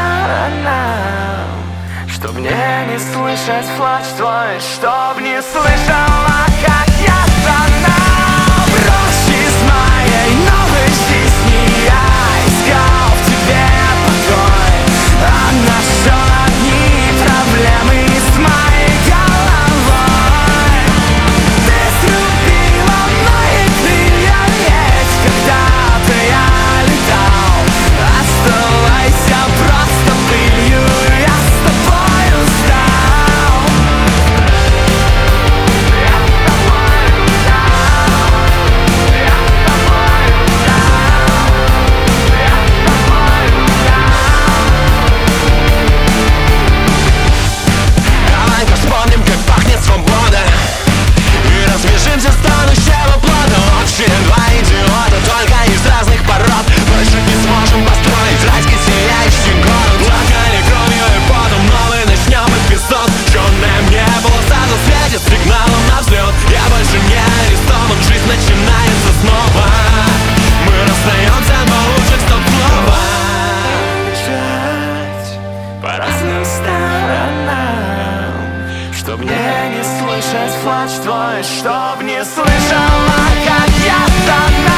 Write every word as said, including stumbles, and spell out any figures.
сторонам, чтоб мне не слышать плач твой, чтоб не слышала, как я стонал. Прочь из моей новой жизни, я искал в тебе покой, а нашел одни проблемы с моей головой. Ты срубила мои крылья, ведь когда-то я летал. Оставайся просто пылью, я с тобой устал. Я с тобой устал. Я с тобой устал. Я с тобой устал. Давай-ка вспомним, как пахнет свобода, и разбежимся с тонущего плода. Общие два идиота, только из разных пород. Больше не сможем построить райский сияющий город. Плакали кровью и потом новый начнем эпизод. Черное небо сразу светит сигналом на взлет. Я больше не арестован, жизнь начинается снова. Мы расстаемся, но лучше стоп снова. Бежать по разным сторонам, чтоб мне не слышать плач твой, чтоб не слышала, как я стонал.